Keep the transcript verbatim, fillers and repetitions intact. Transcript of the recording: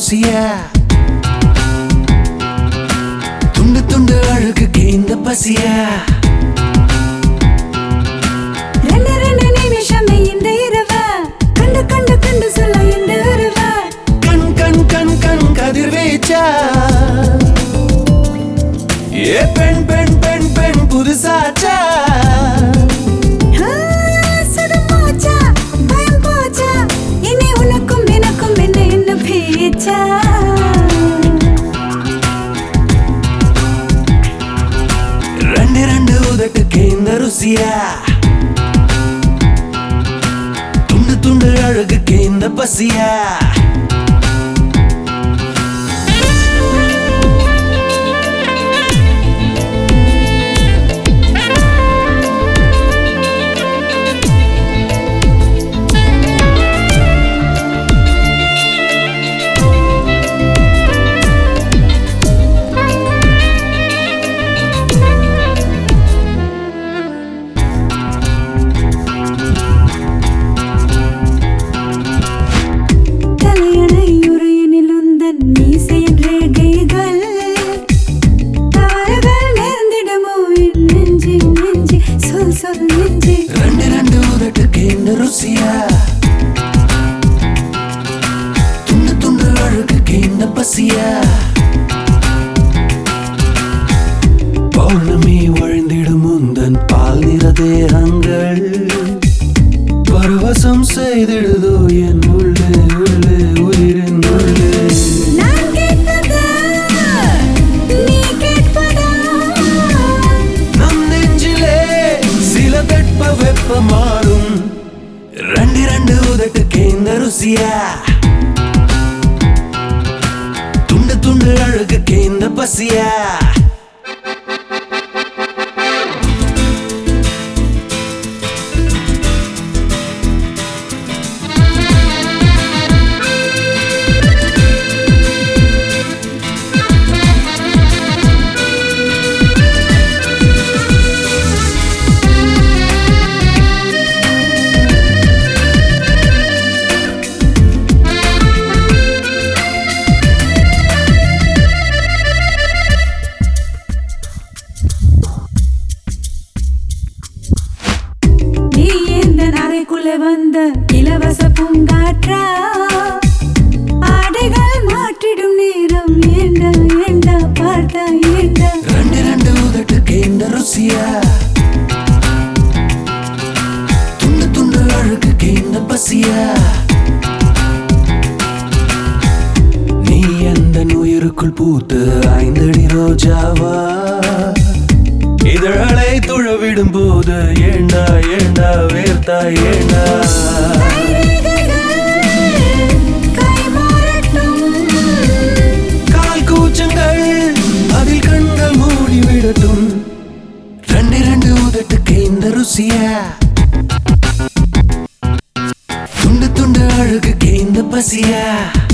ருசியா துண்டு துண்டு அழுகுக்கு இந்த பசியா ரெண்டு ரெண்டு நிமிஷமே இந்த இரவ கண்டு கண்டு கண்டு சொல்ல இந்த இரவ கண் கண் கண் கண் கதிர்வீச்சா ஏ பெண் பெண் பெண் பெண் புதுசாச்சா சுடும் போச்சா பயம் போச்சா இனி உனக்கும் எனக்கும் என்ன என்ன பேச்சா ரெண்டு ரெண்டு உதட்டுக்கு இந்த ருசியா துண்டு துண்டு அழகுக்கு இந்த பசியா ரெண்டு ரெண்டு உதட்டுக்கு இந்த ருசியா துண்டு துண்டு அழுகுக்கு இந்த பசியா பௌர்ணமி வழிந்திடும் முந்தன் பால் நிற தேகங்கள் பரவசம் செய்திடுதோ என் உள்ளே உள்ளே உயிரின் உள்ளே வெப்பமாடும் ரெண்டு ரெண்டு உதட்டுக்கு இந்த ருசியா துண்டு துண்டு அழுகுக்கு இந்த பசியா வந்த இலவச பூங்காற்றா ஆடைகள் மாற்றிடும் நேரம் ஏண்டா ஏண்டா பார்த்தா ஏண்டா ரெண்டு ரெண்டு உதட்டுக்கு இந்த ருசியா துண்டு துண்டு அழுகுக்கு இந்த பசியா நீ எந்த உயிருக்குள் பூத்து ஐந்தடி ரோஜாவா இதழலை துழவிடும் போது ஏண்டா ஏண்டா வேர்த்தா ஏண்டா கால் கூச்சங்கள் அதில் கண்கள் மூடிவிடட்டும் ரெண்டு ரெண்டு உதட்டுக்கு இந்த ருசியா துண்டு துண்டு அழுகுக்கு இந்த பசியா